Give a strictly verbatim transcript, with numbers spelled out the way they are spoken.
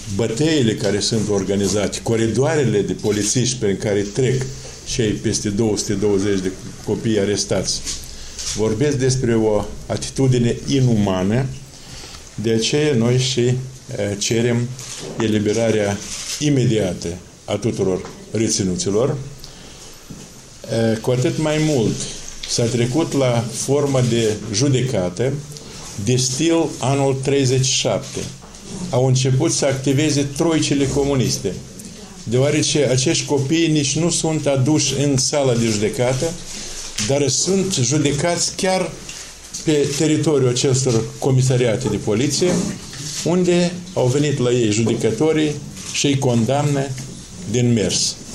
bătăile care sunt organizate, coridoarele de polițiști prin care trec cei peste două sute douăzeci de copii arestați, vorbesc despre o atitudine inumană. De aceea noi și cerem eliberarea imediată a tuturor reținuților. Cu atât mai mult s-a trecut la formă de judecată de stil anul treizeci și șapte. Au început să activeze troicile comuniste, deoarece acești copii nici nu sunt aduși în sala de judecată, dar sunt judecați chiar pe teritoriul acestor comisariate de poliție, unde au venit la ei judecătorii și îi condamnă din mers.